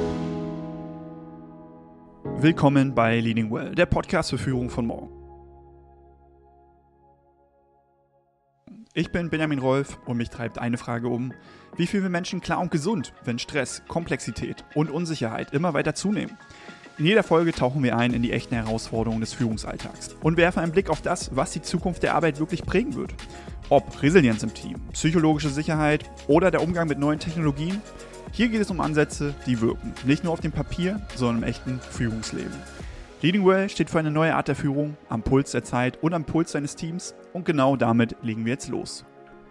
Willkommen bei Leading Well, der Podcast für Führung von morgen. Ich bin Benjamin Rolf und mich treibt eine Frage um: Wie fühlen wir Menschen klar und gesund, wenn Stress, Komplexität und Unsicherheit immer weiter zunehmen? In jeder Folge tauchen wir ein in die echten Herausforderungen des Führungsalltags und werfen einen Blick auf das, was die Zukunft der Arbeit wirklich prägen wird. Ob Resilienz im Team, psychologische Sicherheit oder der Umgang mit neuen Technologien. Hier geht es um Ansätze, die wirken. Nicht nur auf dem Papier, sondern im echten Führungsleben. Leading Well steht für eine neue Art der Führung, am Puls der Zeit und am Puls seines Teams. Und genau damit legen wir jetzt los.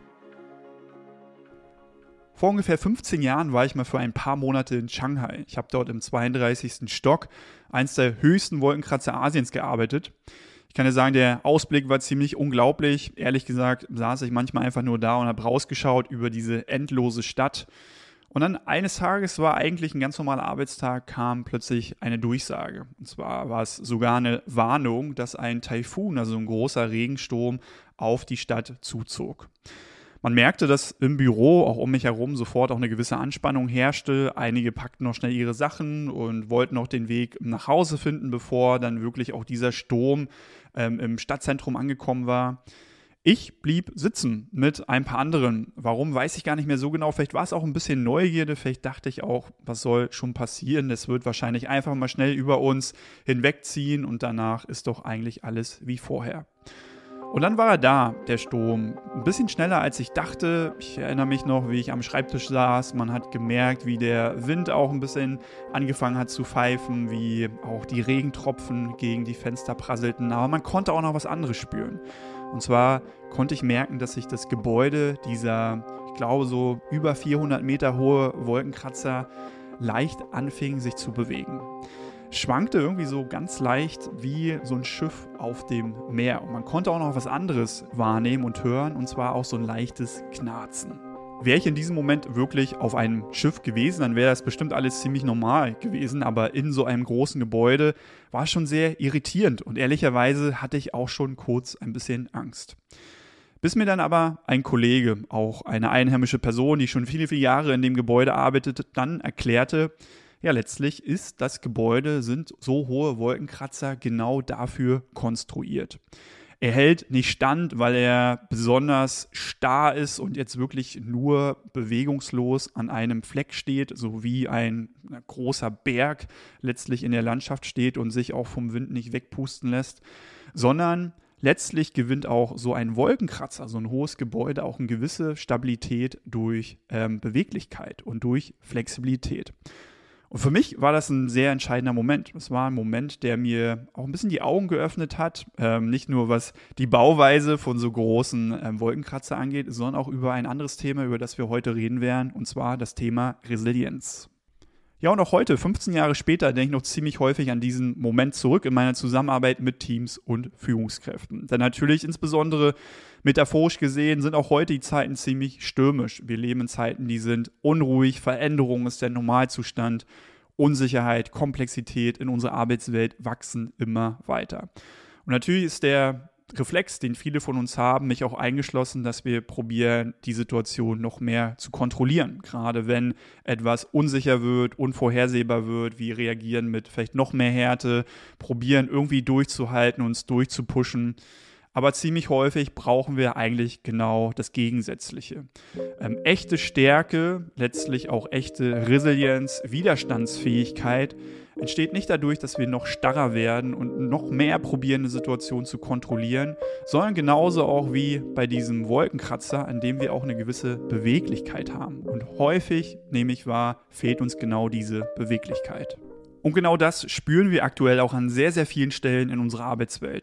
Vor ungefähr 15 Jahren war ich mal für ein paar Monate in Shanghai. Ich habe dort im 32. Stock, eines der höchsten Wolkenkratzer Asiens, gearbeitet. Ich kann dir sagen, der Ausblick war ziemlich unglaublich. Ehrlich gesagt saß ich manchmal einfach nur da und habe rausgeschaut über diese endlose Stadt. Und dann eines Tages, war eigentlich ein ganz normaler Arbeitstag, kam plötzlich eine Durchsage. Und zwar war es sogar eine Warnung, dass ein Taifun, also ein großer Regensturm, auf die Stadt zuzog. Man merkte, dass im Büro, auch um mich herum, sofort auch eine gewisse Anspannung herrschte. Einige packten noch schnell ihre Sachen und wollten noch den Weg nach Hause finden, bevor dann wirklich auch dieser Sturm im Stadtzentrum angekommen war. Ich blieb sitzen mit ein paar anderen. Warum, weiß ich gar nicht mehr so genau. Vielleicht war es auch ein bisschen Neugierde. Vielleicht dachte ich auch, was soll schon passieren? Es wird wahrscheinlich einfach mal schnell über uns hinwegziehen und danach ist doch eigentlich alles wie vorher. Und dann war er da, der Sturm. Ein bisschen schneller, als ich dachte. Ich erinnere mich noch, wie ich am Schreibtisch saß. Man hat gemerkt, wie der Wind auch ein bisschen angefangen hat zu pfeifen, wie auch die Regentropfen gegen die Fenster prasselten. Aber man konnte auch noch was anderes spüren. Und zwar konnte ich merken, dass sich das Gebäude dieser, ich glaube, so über 400 Meter hohe Wolkenkratzer leicht anfing, sich zu bewegen. Schwankte irgendwie so ganz leicht wie so ein Schiff auf dem Meer. Und man konnte auch noch was anderes wahrnehmen und hören, und zwar auch so ein leichtes Knarzen. Wäre ich in diesem Moment wirklich auf einem Schiff gewesen, dann wäre das bestimmt alles ziemlich normal gewesen, aber in so einem großen Gebäude war es schon sehr irritierend und ehrlicherweise hatte ich auch schon kurz ein bisschen Angst. Bis mir dann aber ein Kollege, auch eine einheimische Person, die schon viele, viele Jahre in dem Gebäude arbeitet, dann erklärte, ja, letztlich ist das Gebäude, sind so hohe Wolkenkratzer genau dafür konstruiert. Er hält nicht stand, weil er besonders starr ist und jetzt wirklich nur bewegungslos an einem Fleck steht, so wie ein großer Berg letztlich in der Landschaft steht und sich auch vom Wind nicht wegpusten lässt, sondern letztlich gewinnt auch so ein Wolkenkratzer, so ein hohes Gebäude, auch eine gewisse Stabilität durch Beweglichkeit und durch Flexibilität. Und für mich war das ein sehr entscheidender Moment. Es war ein Moment, der mir auch ein bisschen die Augen geöffnet hat. Nicht nur was die Bauweise von so großen Wolkenkratzer angeht, sondern auch über ein anderes Thema, über das wir heute reden werden, und zwar das Thema Resilienz. Ja, und auch heute, 15 Jahre später, denke ich noch ziemlich häufig an diesen Moment zurück in meiner Zusammenarbeit mit Teams und Führungskräften. Denn natürlich, insbesondere metaphorisch gesehen, sind auch heute die Zeiten ziemlich stürmisch. Wir leben in Zeiten, die sind unruhig, Veränderung ist der Normalzustand, Unsicherheit, Komplexität in unserer Arbeitswelt wachsen immer weiter. Und natürlich ist der Reflex, den viele von uns haben, mich auch eingeschlossen, dass wir probieren, die Situation noch mehr zu kontrollieren. Gerade wenn etwas unsicher wird, unvorhersehbar wird, wir reagieren mit vielleicht noch mehr Härte, probieren irgendwie durchzuhalten, uns durchzupushen. Aber ziemlich häufig brauchen wir eigentlich genau das Gegensätzliche. Echte Stärke, letztlich auch echte Resilienz, Widerstandsfähigkeit entsteht nicht dadurch, dass wir noch starrer werden und noch mehr probieren, eine Situation zu kontrollieren, sondern genauso auch wie bei diesem Wolkenkratzer, an dem wir auch eine gewisse Beweglichkeit haben. Und häufig, nehme ich wahr, fehlt uns genau diese Beweglichkeit. Und genau das spüren wir aktuell auch an sehr, sehr vielen Stellen in unserer Arbeitswelt.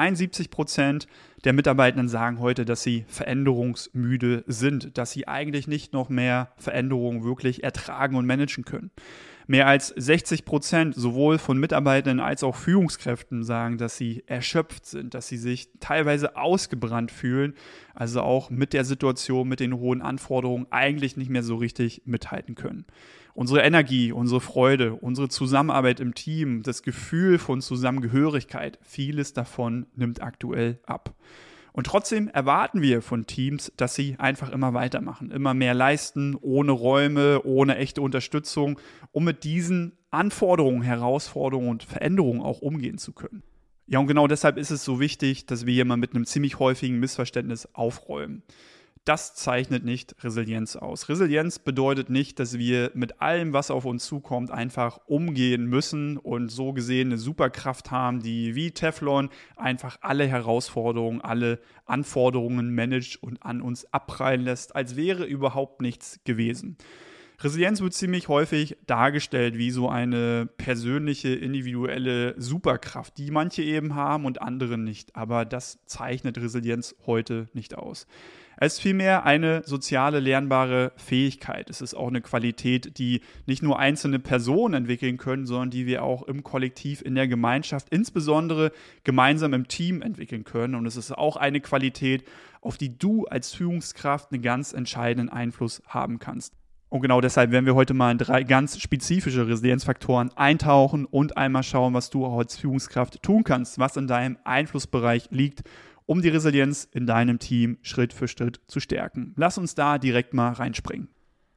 73% der Mitarbeitenden sagen heute, dass sie veränderungsmüde sind, dass sie eigentlich nicht noch mehr Veränderungen wirklich ertragen und managen können. Mehr als 60% sowohl von Mitarbeitenden als auch Führungskräften sagen, dass sie erschöpft sind, dass sie sich teilweise ausgebrannt fühlen, also auch mit der Situation, mit den hohen Anforderungen eigentlich nicht mehr so richtig mithalten können. Unsere Energie, unsere Freude, unsere Zusammenarbeit im Team, das Gefühl von Zusammengehörigkeit, vieles davon nimmt aktuell ab. Und trotzdem erwarten wir von Teams, dass sie einfach immer weitermachen, immer mehr leisten, ohne Räume, ohne echte Unterstützung, um mit diesen Anforderungen, Herausforderungen und Veränderungen auch umgehen zu können. Ja, und genau deshalb ist es so wichtig, dass wir hier mal mit einem ziemlich häufigen Missverständnis aufräumen. Das zeichnet nicht Resilienz aus. Resilienz bedeutet nicht, dass wir mit allem, was auf uns zukommt, einfach umgehen müssen und so gesehen eine Superkraft haben, die wie Teflon einfach alle Herausforderungen, alle Anforderungen managt und an uns abprallen lässt, als wäre überhaupt nichts gewesen. Resilienz wird ziemlich häufig dargestellt wie so eine persönliche, individuelle Superkraft, die manche eben haben und andere nicht. Aber das zeichnet Resilienz heute nicht aus. Es ist vielmehr eine soziale, lernbare Fähigkeit. Es ist auch eine Qualität, die nicht nur einzelne Personen entwickeln können, sondern die wir auch im Kollektiv, in der Gemeinschaft, insbesondere gemeinsam im Team entwickeln können. Und es ist auch eine Qualität, auf die du als Führungskraft einen ganz entscheidenden Einfluss haben kannst. Und genau deshalb werden wir heute mal in 3 ganz spezifische Resilienzfaktoren eintauchen und einmal schauen, was du auch als Führungskraft tun kannst, was in deinem Einflussbereich liegt, um die Resilienz in deinem Team Schritt für Schritt zu stärken. Lass uns da direkt mal reinspringen.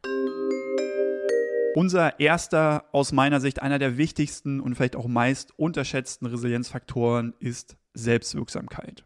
Unser erster, aus meiner Sicht einer der wichtigsten und vielleicht auch meist unterschätzten Resilienzfaktoren ist Selbstwirksamkeit.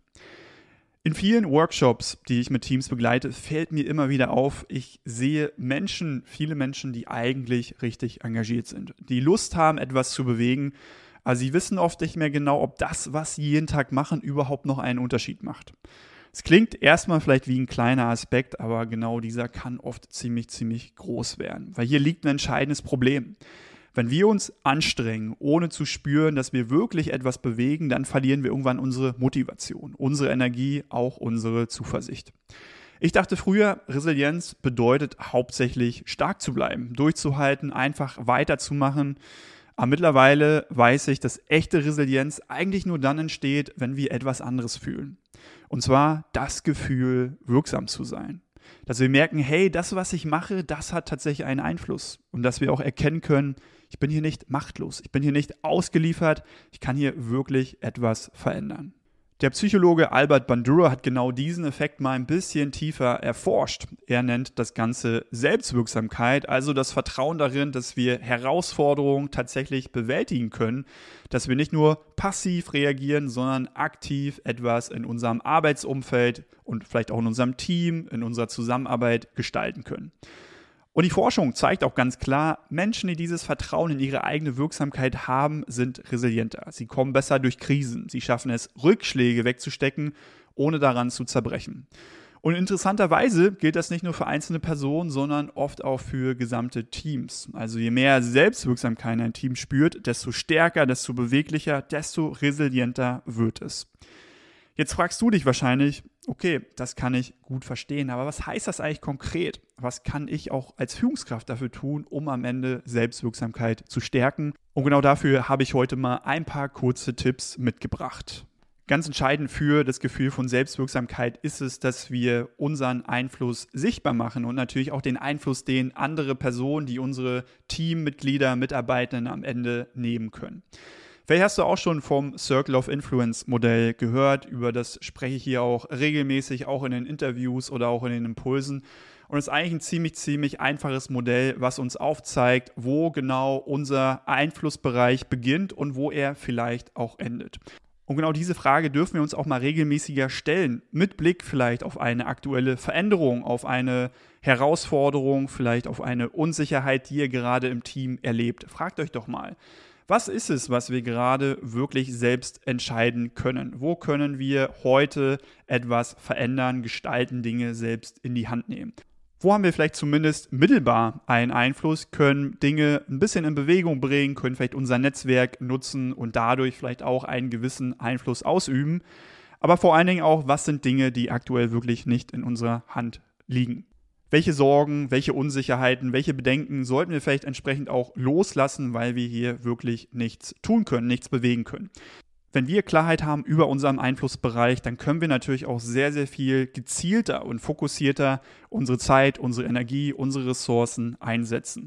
In vielen Workshops, die ich mit Teams begleite, fällt mir immer wieder auf, ich sehe viele Menschen, die eigentlich richtig engagiert sind, die Lust haben, etwas zu bewegen, aber sie wissen oft nicht mehr genau, ob das, was sie jeden Tag machen, überhaupt noch einen Unterschied macht. Es klingt erstmal vielleicht wie ein kleiner Aspekt, aber genau dieser kann oft ziemlich groß werden, weil hier liegt ein entscheidendes Problem. Wenn wir uns anstrengen, ohne zu spüren, dass wir wirklich etwas bewegen, dann verlieren wir irgendwann unsere Motivation, unsere Energie, auch unsere Zuversicht. Ich dachte früher, Resilienz bedeutet hauptsächlich stark zu bleiben, durchzuhalten, einfach weiterzumachen. Aber mittlerweile weiß ich, dass echte Resilienz eigentlich nur dann entsteht, wenn wir etwas anderes fühlen. Und zwar das Gefühl, wirksam zu sein. Dass wir merken, hey, das, was ich mache, das hat tatsächlich einen Einfluss. Und dass wir auch erkennen können, ich bin hier nicht machtlos, ich bin hier nicht ausgeliefert, ich kann hier wirklich etwas verändern. Der Psychologe Albert Bandura hat genau diesen Effekt mal ein bisschen tiefer erforscht. Er nennt das Ganze Selbstwirksamkeit, also das Vertrauen darin, dass wir Herausforderungen tatsächlich bewältigen können, dass wir nicht nur passiv reagieren, sondern aktiv etwas in unserem Arbeitsumfeld und vielleicht auch in unserem Team, in unserer Zusammenarbeit gestalten können. Und die Forschung zeigt auch ganz klar, Menschen, die dieses Vertrauen in ihre eigene Wirksamkeit haben, sind resilienter. Sie kommen besser durch Krisen. Sie schaffen es, Rückschläge wegzustecken, ohne daran zu zerbrechen. Und interessanterweise gilt das nicht nur für einzelne Personen, sondern oft auch für gesamte Teams. Also je mehr Selbstwirksamkeit ein Team spürt, desto stärker, desto beweglicher, desto resilienter wird es. Jetzt fragst du dich wahrscheinlich, okay, das kann ich gut verstehen, aber was heißt das eigentlich konkret? Was kann ich auch als Führungskraft dafür tun, um am Ende Selbstwirksamkeit zu stärken? Und genau dafür habe ich heute mal ein paar kurze Tipps mitgebracht. Ganz entscheidend für das Gefühl von Selbstwirksamkeit ist es, dass wir unseren Einfluss sichtbar machen und natürlich auch den Einfluss, den andere Personen, die unsere Teammitglieder, Mitarbeitenden am Ende nehmen können. Vielleicht hast du auch schon vom Circle of Influence Modell gehört, über das spreche ich hier auch regelmäßig, auch in den Interviews oder auch in den Impulsen. Und es ist eigentlich ein ziemlich einfaches Modell, was uns aufzeigt, wo genau unser Einflussbereich beginnt und wo er vielleicht auch endet. Und genau diese Frage dürfen wir uns auch mal regelmäßiger stellen, mit Blick vielleicht auf eine aktuelle Veränderung, auf eine Herausforderung, vielleicht auf eine Unsicherheit, die ihr gerade im Team erlebt. Fragt euch doch mal. Was ist es, was wir gerade wirklich selbst entscheiden können? Wo können wir heute etwas verändern, gestalten, Dinge selbst in die Hand nehmen? Wo haben wir vielleicht zumindest mittelbar einen Einfluss, können Dinge ein bisschen in Bewegung bringen, können vielleicht unser Netzwerk nutzen und dadurch vielleicht auch einen gewissen Einfluss ausüben. Aber vor allen Dingen auch, was sind Dinge, die aktuell wirklich nicht in unserer Hand liegen? Welche Sorgen, welche Unsicherheiten, welche Bedenken sollten wir vielleicht entsprechend auch loslassen, weil wir hier wirklich nichts tun können, nichts bewegen können. Wenn wir Klarheit haben über unseren Einflussbereich, dann können wir natürlich auch sehr viel gezielter und fokussierter unsere Zeit, unsere Energie, unsere Ressourcen einsetzen.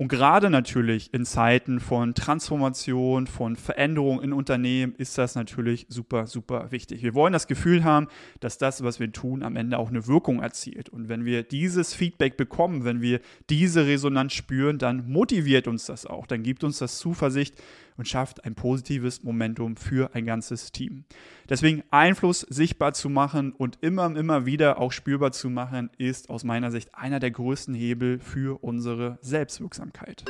Und gerade natürlich in Zeiten von Transformation, von Veränderung in Unternehmen ist das natürlich super, super wichtig. Wir wollen das Gefühl haben, dass das, was wir tun, am Ende auch eine Wirkung erzielt. Und wenn wir dieses Feedback bekommen, wenn wir diese Resonanz spüren, dann motiviert uns das auch. Dann gibt uns das Zuversicht und schafft ein positives Momentum für ein ganzes Team. Deswegen Einfluss sichtbar zu machen und immer wieder auch spürbar zu machen, ist aus meiner Sicht einer der größten Hebel für unsere Selbstwirksamkeit.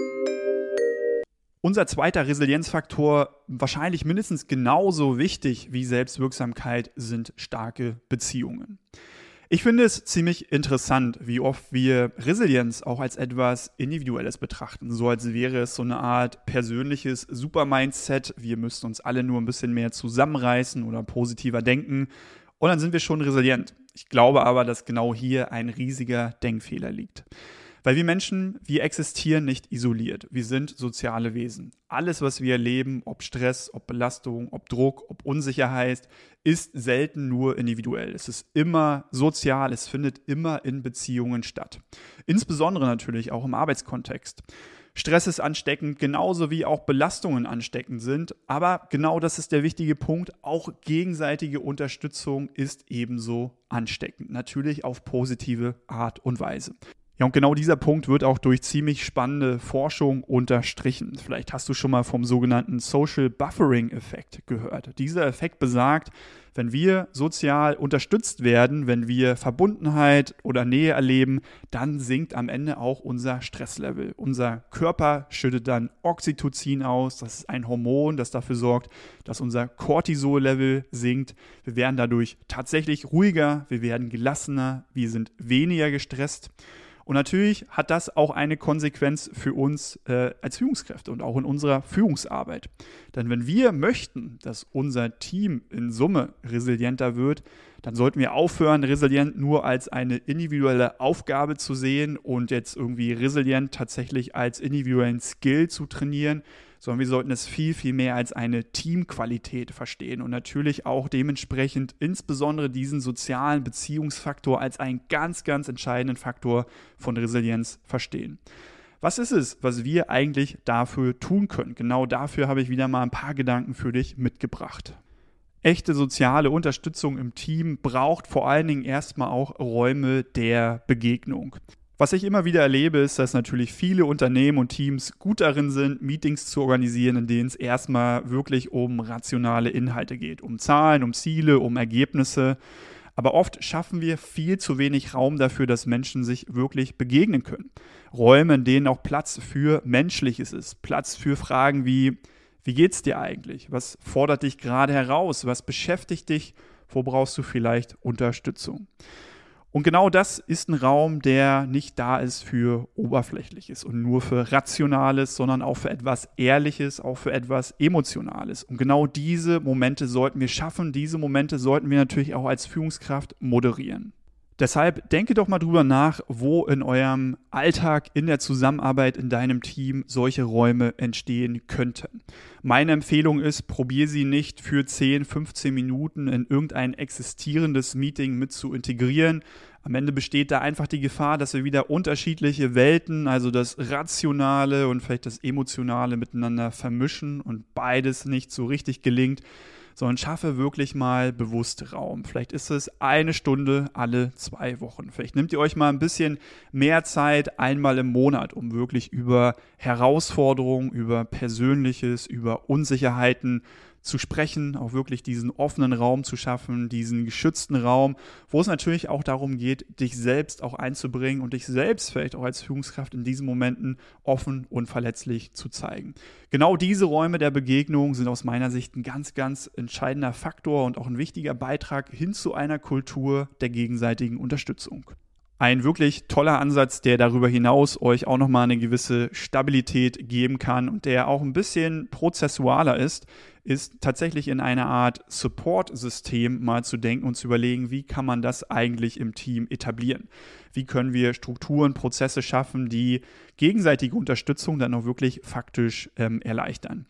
Unser zweiter Resilienzfaktor, wahrscheinlich mindestens genauso wichtig wie Selbstwirksamkeit, sind starke Beziehungen. Ich finde es ziemlich interessant, wie oft wir Resilienz auch als etwas Individuelles betrachten. So als wäre es so eine Art persönliches Super-Mindset. Wir müssen uns alle nur ein bisschen mehr zusammenreißen oder positiver denken und dann sind wir schon resilient. Ich glaube aber, dass genau hier ein riesiger Denkfehler liegt. Weil wir Menschen, wir existieren nicht isoliert. Wir sind soziale Wesen. Alles, was wir erleben, ob Stress, ob Belastung, ob Druck, ob Unsicherheit, ist selten nur individuell. Es ist immer sozial, es findet immer in Beziehungen statt. Insbesondere natürlich auch im Arbeitskontext. Stress ist ansteckend, genauso wie auch Belastungen ansteckend sind. Aber genau das ist der wichtige Punkt. Auch gegenseitige Unterstützung ist ebenso ansteckend. Natürlich auf positive Art und Weise. Ja, und genau dieser Punkt wird auch durch ziemlich spannende Forschung unterstrichen. Vielleicht hast du schon mal vom sogenannten Social Buffering-Effekt gehört. Dieser Effekt besagt, wenn wir sozial unterstützt werden, wenn wir Verbundenheit oder Nähe erleben, dann sinkt am Ende auch unser Stresslevel. Unser Körper schüttet dann Oxytocin aus. Das ist ein Hormon, das dafür sorgt, dass unser Cortisol-Level sinkt. Wir werden dadurch tatsächlich ruhiger, wir werden gelassener, wir sind weniger gestresst. Und natürlich hat das auch eine Konsequenz für uns als Führungskräfte und auch in unserer Führungsarbeit. Denn wenn wir möchten, dass unser Team in Summe resilienter wird, dann sollten wir aufhören, resilient nur als eine individuelle Aufgabe zu sehen und jetzt irgendwie resilient tatsächlich als individuellen Skill zu trainieren, sondern wir sollten es viel mehr als eine Teamqualität verstehen und natürlich auch dementsprechend insbesondere diesen sozialen Beziehungsfaktor als einen ganz entscheidenden Faktor von Resilienz verstehen. Was ist es, was wir eigentlich dafür tun können? Genau dafür habe ich wieder mal ein paar Gedanken für dich mitgebracht. Echte soziale Unterstützung im Team braucht vor allen Dingen erstmal auch Räume der Begegnung. Was ich immer wieder erlebe, ist, dass natürlich viele Unternehmen und Teams gut darin sind, Meetings zu organisieren, in denen es erstmal wirklich um rationale Inhalte geht, um Zahlen, um Ziele, um Ergebnisse. Aber oft schaffen wir viel zu wenig Raum dafür, dass Menschen sich wirklich begegnen können. Räume, in denen auch Platz für Menschliches ist, Platz für Fragen wie geht's dir eigentlich? Was fordert dich gerade heraus? Was beschäftigt dich? Wo brauchst du vielleicht Unterstützung? Und genau das ist ein Raum, der nicht da ist für Oberflächliches und nur für Rationales, sondern auch für etwas Ehrliches, auch für etwas Emotionales. Und genau diese Momente sollten wir schaffen, diese Momente sollten wir natürlich auch als Führungskraft moderieren. Deshalb denke doch mal drüber nach, wo in eurem Alltag, in der Zusammenarbeit, in deinem Team solche Räume entstehen könnten. Meine Empfehlung ist, probier sie nicht für 10, 15 Minuten in irgendein existierendes Meeting mit zu integrieren. Am Ende besteht da einfach die Gefahr, dass wir wieder unterschiedliche Welten, also das Rationale und vielleicht das Emotionale miteinander vermischen und beides nicht so richtig gelingt. Sondern schaffe wirklich mal bewusst Raum. Vielleicht ist es eine Stunde alle 2 Wochen. Vielleicht nehmt ihr euch mal ein bisschen mehr Zeit einmal im Monat, um wirklich über Herausforderungen, über Persönliches, über Unsicherheiten zu sprechen, auch wirklich diesen offenen Raum zu schaffen, diesen geschützten Raum, wo es natürlich auch darum geht, dich selbst auch einzubringen und dich selbst vielleicht auch als Führungskraft in diesen Momenten offen und verletzlich zu zeigen. Genau diese Räume der Begegnung sind aus meiner Sicht ein ganz entscheidender Faktor und auch ein wichtiger Beitrag hin zu einer Kultur der gegenseitigen Unterstützung. Ein wirklich toller Ansatz, der darüber hinaus euch auch nochmal eine gewisse Stabilität geben kann und der auch ein bisschen prozessualer ist tatsächlich in einer Art Support-System mal zu denken und zu überlegen, wie kann man das eigentlich im Team etablieren? Wie können wir Strukturen, Prozesse schaffen, die gegenseitige Unterstützung dann auch wirklich faktisch erleichtern?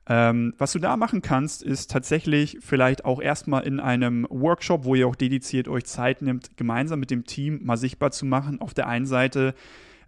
Was du da machen kannst, ist tatsächlich vielleicht auch erstmal in einem Workshop, wo ihr auch dediziert euch Zeit nimmt, gemeinsam mit dem Team mal sichtbar zu machen. Auf der einen Seite,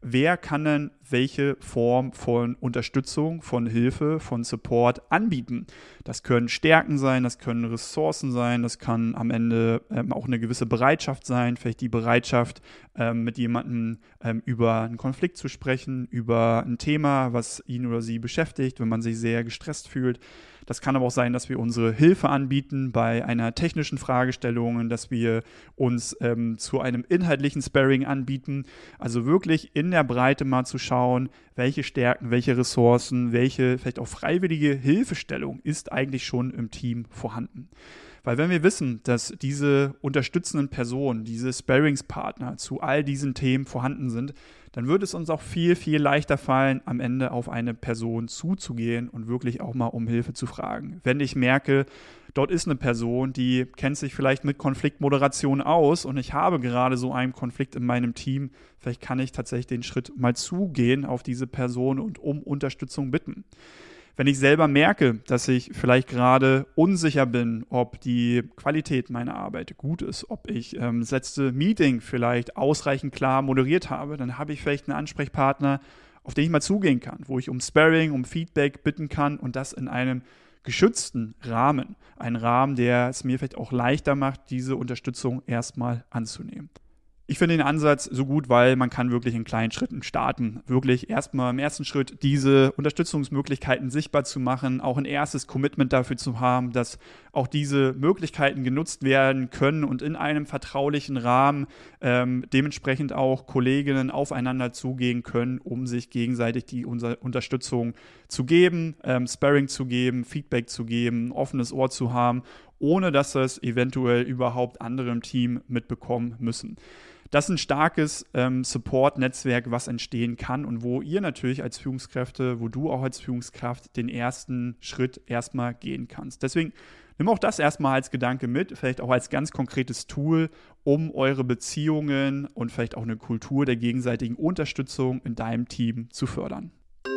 wer kann denn welche Form von Unterstützung, von Hilfe, von Support anbieten. Das können Stärken sein, das können Ressourcen sein, das kann am Ende auch eine gewisse Bereitschaft sein, vielleicht die Bereitschaft, mit jemandem über einen Konflikt zu sprechen, über ein Thema, was ihn oder sie beschäftigt, wenn man sich sehr gestresst fühlt. Das kann aber auch sein, dass wir unsere Hilfe anbieten bei einer technischen Fragestellung, dass wir uns zu einem inhaltlichen Sparring anbieten. Also wirklich in der Breite mal zu schauen, welche Stärken, welche Ressourcen, welche vielleicht auch freiwillige Hilfestellung ist eigentlich schon im Team vorhanden. Weil wenn wir wissen, dass diese unterstützenden Personen, diese Sparringspartner zu all diesen Themen vorhanden sind, dann wird es uns auch viel, viel leichter fallen, am Ende auf eine Person zuzugehen und wirklich auch mal um Hilfe zu fragen. Wenn ich merke, dort ist eine Person, die kennt sich vielleicht mit Konfliktmoderation aus und ich habe gerade so einen Konflikt in meinem Team, vielleicht kann ich tatsächlich den Schritt mal zugehen auf diese Person und um Unterstützung bitten. Wenn ich selber merke, dass ich vielleicht gerade unsicher bin, ob die Qualität meiner Arbeit gut ist, ob ich das letzte Meeting vielleicht ausreichend klar moderiert habe, dann habe ich vielleicht einen Ansprechpartner, auf den ich mal zugehen kann, wo ich um Sparring, um Feedback bitten kann und das in einem geschützten Rahmen. Ein Rahmen, der es mir vielleicht auch leichter macht, diese Unterstützung erstmal anzunehmen. Ich finde den Ansatz so gut, weil man kann wirklich in kleinen Schritten starten. Wirklich erstmal im ersten Schritt diese Unterstützungsmöglichkeiten sichtbar zu machen, auch ein erstes Commitment dafür zu haben, dass auch diese Möglichkeiten genutzt werden können und in einem vertraulichen Rahmen dementsprechend auch Kolleginnen aufeinander zugehen können, um sich gegenseitig die Unterstützung zu geben, Sparring zu geben, Feedback zu geben, ein offenes Ohr zu haben, ohne dass das eventuell überhaupt andere im Team mitbekommen müssen. Das ist ein starkes Support-Netzwerk, was entstehen kann und wo ihr natürlich als Führungskräfte, wo du auch als Führungskraft den ersten Schritt erstmal gehen kannst. Deswegen nimm auch das erstmal als Gedanke mit, vielleicht auch als ganz konkretes Tool, um eure Beziehungen und vielleicht auch eine Kultur der gegenseitigen Unterstützung in deinem Team zu fördern.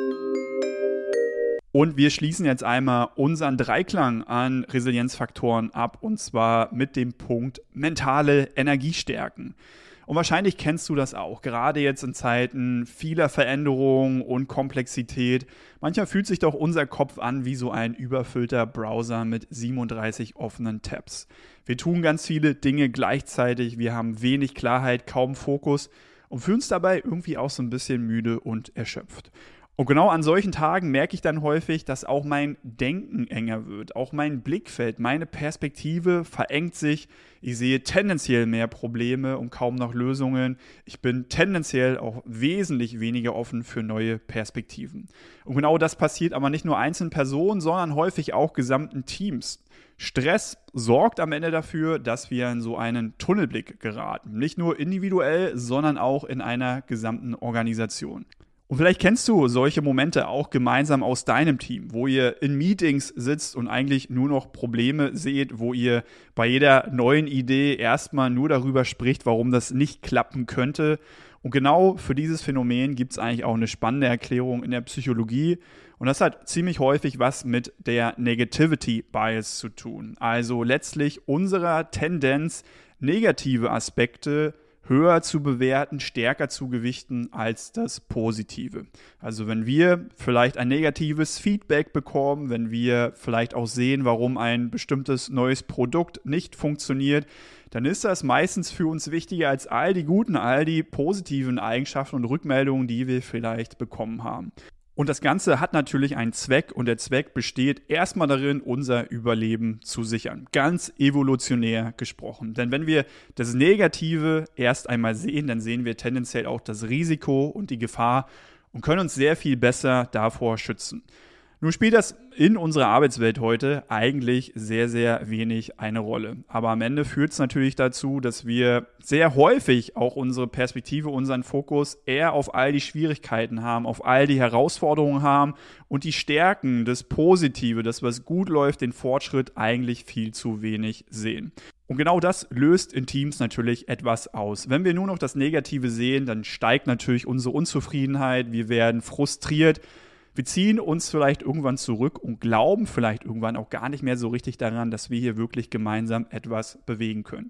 Und wir schließen jetzt einmal unseren Dreiklang an Resilienzfaktoren ab und zwar mit dem Punkt mentale Energiestärken. Und wahrscheinlich kennst du das auch, gerade jetzt in Zeiten vieler Veränderungen und Komplexität. Manchmal fühlt sich doch unser Kopf an wie so ein überfüllter Browser mit 37 offenen Tabs. Wir tun ganz viele Dinge gleichzeitig, wir haben wenig Klarheit, kaum Fokus und fühlen uns dabei irgendwie auch so ein bisschen müde und erschöpft. Und genau an solchen Tagen merke ich dann häufig, dass auch mein Denken enger wird, auch mein Blickfeld, meine Perspektive verengt sich. Ich sehe tendenziell mehr Probleme und kaum noch Lösungen. Ich bin tendenziell auch wesentlich weniger offen für neue Perspektiven. Und genau das passiert aber nicht nur einzelnen Personen, sondern häufig auch gesamten Teams. Stress sorgt am Ende dafür, dass wir in so einen Tunnelblick geraten. Nicht nur individuell, sondern auch in einer gesamten Organisation. Und vielleicht kennst du solche Momente auch gemeinsam aus deinem Team, wo ihr in Meetings sitzt und eigentlich nur noch Probleme seht, wo ihr bei jeder neuen Idee erstmal nur darüber spricht, warum das nicht klappen könnte. Und genau für dieses Phänomen gibt es eigentlich auch eine spannende Erklärung in der Psychologie. Und das hat ziemlich häufig was mit der Negativity Bias zu tun. Also letztlich unserer Tendenz, negative Aspekte höher zu bewerten, stärker zu gewichten als das Positive. Also wenn wir vielleicht ein negatives Feedback bekommen, wenn wir vielleicht auch sehen, warum ein bestimmtes neues Produkt nicht funktioniert, dann ist das meistens für uns wichtiger als all die guten, all die positiven Eigenschaften und Rückmeldungen, die wir vielleicht bekommen haben. Und das Ganze hat natürlich einen Zweck und der Zweck besteht erstmal darin, unser Überleben zu sichern. Ganz evolutionär gesprochen. Denn wenn wir das Negative erst einmal sehen, dann sehen wir tendenziell auch das Risiko und die Gefahr und können uns sehr viel besser davor schützen. Nun spielt das in unserer Arbeitswelt heute eigentlich sehr, sehr wenig eine Rolle. Aber am Ende führt es natürlich dazu, dass wir sehr häufig auch unsere Perspektive, unseren Fokus eher auf all die Schwierigkeiten haben, auf all die Herausforderungen haben und die Stärken, das Positive, das, was gut läuft, den Fortschritt eigentlich viel zu wenig sehen. Und genau das löst in Teams natürlich etwas aus. Wenn wir nur noch das Negative sehen, dann steigt natürlich unsere Unzufriedenheit, wir werden frustriert. Wir ziehen uns vielleicht irgendwann zurück und glauben vielleicht irgendwann auch gar nicht mehr so richtig daran, dass wir hier wirklich gemeinsam etwas bewegen können.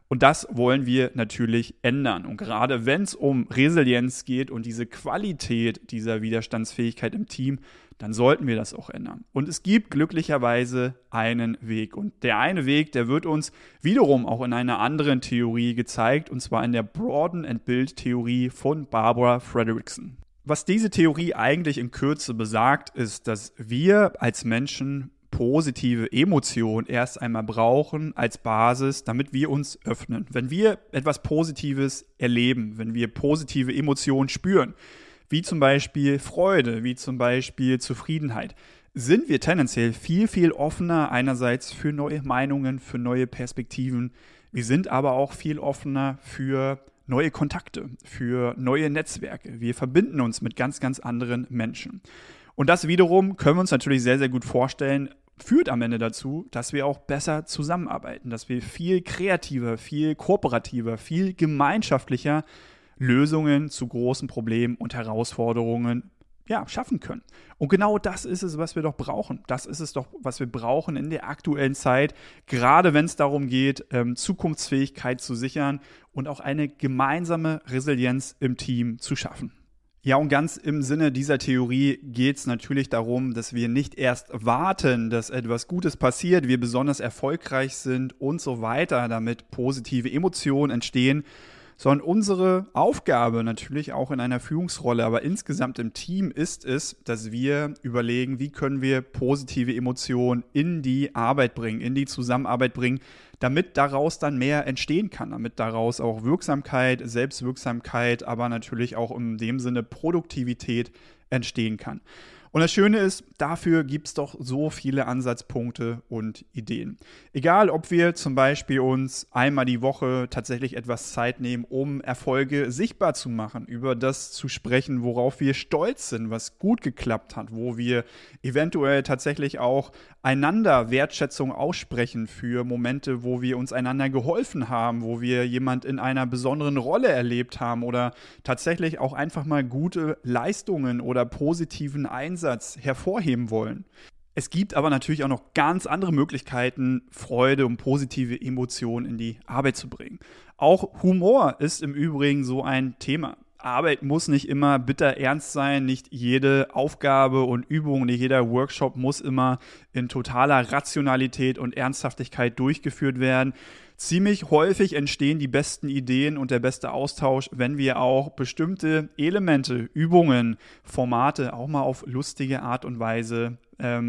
Und das wollen wir natürlich ändern. Und gerade wenn es um Resilienz geht und diese Qualität dieser Widerstandsfähigkeit im Team, dann sollten wir das auch ändern. Und es gibt glücklicherweise einen Weg. Und der eine Weg, der wird uns wiederum auch in einer anderen Theorie gezeigt, und zwar in der Broaden and Build Theorie von Barbara Fredrickson. Was diese Theorie eigentlich in Kürze besagt, ist, dass wir als Menschen positive Emotionen erst einmal brauchen als Basis, damit wir uns öffnen. Wenn wir etwas Positives erleben, wenn wir positive Emotionen spüren, wie zum Beispiel Freude, wie zum Beispiel Zufriedenheit, sind wir tendenziell viel, viel offener einerseits für neue Meinungen, für neue Perspektiven. Wir sind aber auch viel offener für neue Kontakte, für neue Netzwerke. Wir verbinden uns mit ganz, ganz anderen Menschen. Und das wiederum können wir uns natürlich sehr, sehr gut vorstellen, führt am Ende dazu, dass wir auch besser zusammenarbeiten, dass wir viel kreativer, viel kooperativer, viel gemeinschaftlicher Lösungen zu großen Problemen und Herausforderungen schaffen können. Und genau das ist es, was wir doch brauchen. Das ist es doch, was wir brauchen in der aktuellen Zeit, gerade wenn es darum geht, Zukunftsfähigkeit zu sichern und auch eine gemeinsame Resilienz im Team zu schaffen. Ja, und ganz im Sinne dieser Theorie geht es natürlich darum, dass wir nicht erst warten, dass etwas Gutes passiert, wir besonders erfolgreich sind und so weiter, damit positive Emotionen entstehen, sondern unsere Aufgabe natürlich auch in einer Führungsrolle, aber insgesamt im Team ist es, dass wir überlegen, wie können wir positive Emotionen in die Arbeit bringen, in die Zusammenarbeit bringen, damit daraus dann mehr entstehen kann, damit daraus auch Wirksamkeit, Selbstwirksamkeit, aber natürlich auch in dem Sinne Produktivität entstehen kann. Und das Schöne ist, dafür gibt es doch so viele Ansatzpunkte und Ideen. Egal, ob wir zum Beispiel uns einmal die Woche tatsächlich etwas Zeit nehmen, um Erfolge sichtbar zu machen, über das zu sprechen, worauf wir stolz sind, was gut geklappt hat, wo wir eventuell tatsächlich auch einander Wertschätzung aussprechen für Momente, wo wir uns einander geholfen haben, wo wir jemand in einer besonderen Rolle erlebt haben oder tatsächlich auch einfach mal gute Leistungen oder positiven Einsatz hervorheben wollen. Es gibt aber natürlich auch noch ganz andere Möglichkeiten, Freude und positive Emotionen in die Arbeit zu bringen. Auch Humor ist im Übrigen so ein Thema. Arbeit muss nicht immer bitter ernst sein, nicht jede Aufgabe und Übung, nicht jeder Workshop muss immer in totaler Rationalität und Ernsthaftigkeit durchgeführt werden. Ziemlich häufig entstehen die besten Ideen und der beste Austausch, wenn wir auch bestimmte Elemente, Übungen, Formate auch mal auf lustige Art und Weise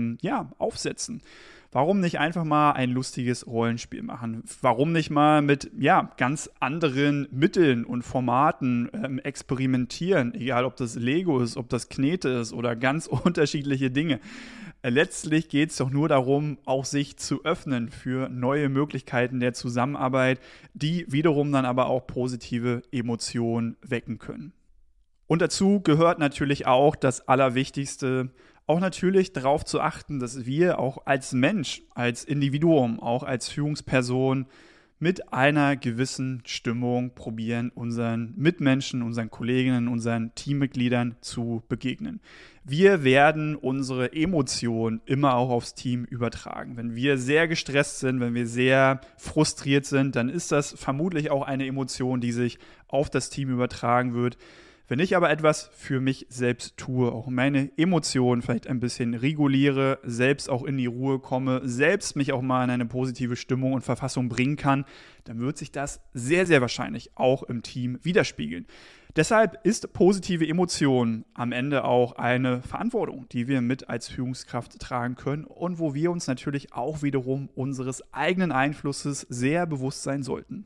aufsetzen. Warum nicht einfach mal ein lustiges Rollenspiel machen? Warum nicht mal mit ganz anderen Mitteln und Formaten experimentieren? Egal, ob das Lego ist, ob das Knete ist oder ganz unterschiedliche Dinge. Letztlich geht es doch nur darum, auch sich zu öffnen für neue Möglichkeiten der Zusammenarbeit, die wiederum dann aber auch positive Emotionen wecken können. Und dazu gehört natürlich auch das Allerwichtigste, auch natürlich darauf zu achten, dass wir auch als Mensch, als Individuum, auch als Führungsperson mit einer gewissen Stimmung probieren, unseren Mitmenschen, unseren Kolleginnen, unseren Teammitgliedern zu begegnen. Wir werden unsere Emotionen immer auch aufs Team übertragen. Wenn wir sehr gestresst sind, wenn wir sehr frustriert sind, dann ist das vermutlich auch eine Emotion, die sich auf das Team übertragen wird. Wenn ich aber etwas für mich selbst tue, auch meine Emotionen vielleicht ein bisschen reguliere, selbst auch in die Ruhe komme, selbst mich auch mal in eine positive Stimmung und Verfassung bringen kann, dann wird sich das sehr, sehr wahrscheinlich auch im Team widerspiegeln. Deshalb ist positive Emotion am Ende auch eine Verantwortung, die wir mit als Führungskraft tragen können und wo wir uns natürlich auch wiederum unseres eigenen Einflusses sehr bewusst sein sollten.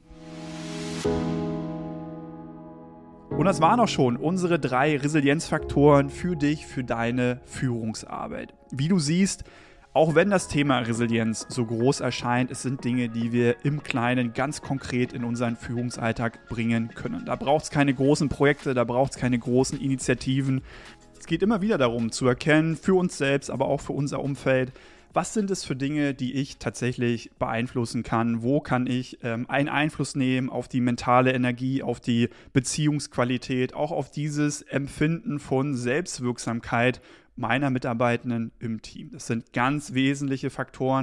Und das waren auch schon unsere 3 Resilienzfaktoren für dich, für deine Führungsarbeit. Wie du siehst, auch wenn das Thema Resilienz so groß erscheint, es sind Dinge, die wir im Kleinen ganz konkret in unseren Führungsalltag bringen können. Da braucht es keine großen Projekte, da braucht es keine großen Initiativen. Es geht immer wieder darum zu erkennen, für uns selbst, aber auch für unser Umfeld, was sind es für Dinge, die ich tatsächlich beeinflussen kann? Wo kann ich einen Einfluss nehmen auf die mentale Energie, auf die Beziehungsqualität, auch auf dieses Empfinden von Selbstwirksamkeit meiner Mitarbeitenden im Team? Das sind ganz wesentliche Faktoren,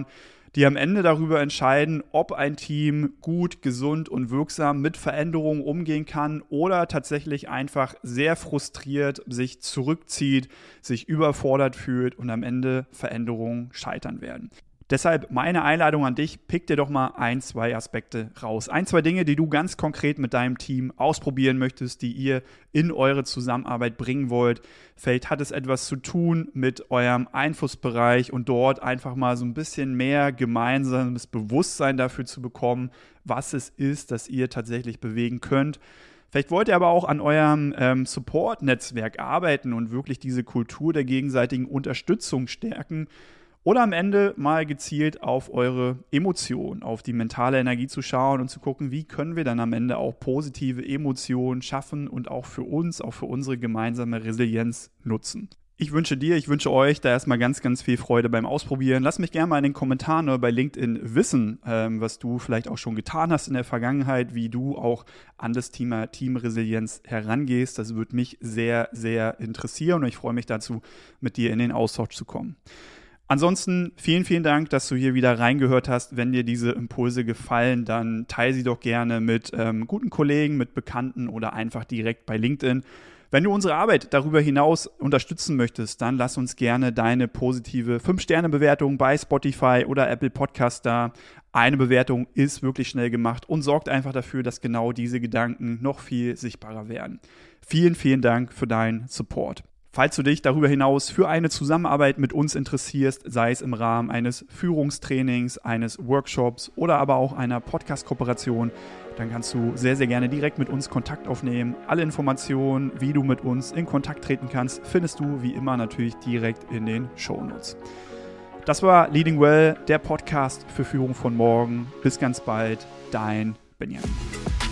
die am Ende darüber entscheiden, ob ein Team gut, gesund und wirksam mit Veränderungen umgehen kann oder tatsächlich einfach sehr frustriert sich zurückzieht, sich überfordert fühlt und am Ende Veränderungen scheitern werden. Deshalb meine Einladung an dich, pick dir doch mal 1-2 Aspekte raus. 1-2 Dinge, die du ganz konkret mit deinem Team ausprobieren möchtest, die ihr in eure Zusammenarbeit bringen wollt. Vielleicht hat es etwas zu tun mit eurem Einflussbereich und dort einfach mal so ein bisschen mehr gemeinsames Bewusstsein dafür zu bekommen, was es ist, das ihr tatsächlich bewegen könnt. Vielleicht wollt ihr aber auch an eurem Support-Netzwerk arbeiten und wirklich diese Kultur der gegenseitigen Unterstützung stärken. Oder am Ende mal gezielt auf eure Emotionen, auf die mentale Energie zu schauen und zu gucken, wie können wir dann am Ende auch positive Emotionen schaffen und auch für uns, auch für unsere gemeinsame Resilienz nutzen. Ich wünsche euch da erstmal ganz, ganz viel Freude beim Ausprobieren. Lass mich gerne mal in den Kommentaren oder bei LinkedIn wissen, was du vielleicht auch schon getan hast in der Vergangenheit, wie du auch an das Thema Teamresilienz herangehst. Das würde mich sehr, sehr interessieren und ich freue mich dazu, mit dir in den Austausch zu kommen. Ansonsten vielen, vielen Dank, dass du hier wieder reingehört hast. Wenn dir diese Impulse gefallen, dann teile sie doch gerne mit guten Kollegen, mit Bekannten oder einfach direkt bei LinkedIn. Wenn du unsere Arbeit darüber hinaus unterstützen möchtest, dann lass uns gerne deine positive 5-Sterne-Bewertung bei Spotify oder Apple Podcast da. Eine Bewertung ist wirklich schnell gemacht und sorgt einfach dafür, dass genau diese Gedanken noch viel sichtbarer werden. Vielen, vielen Dank für deinen Support. Falls du dich darüber hinaus für eine Zusammenarbeit mit uns interessierst, sei es im Rahmen eines Führungstrainings, eines Workshops oder aber auch einer Podcast-Kooperation, dann kannst du sehr, sehr gerne direkt mit uns Kontakt aufnehmen. Alle Informationen, wie du mit uns in Kontakt treten kannst, findest du wie immer natürlich direkt in den Shownotes. Das war Leading Well, der Podcast für Führung von morgen. Bis ganz bald, dein Benjamin.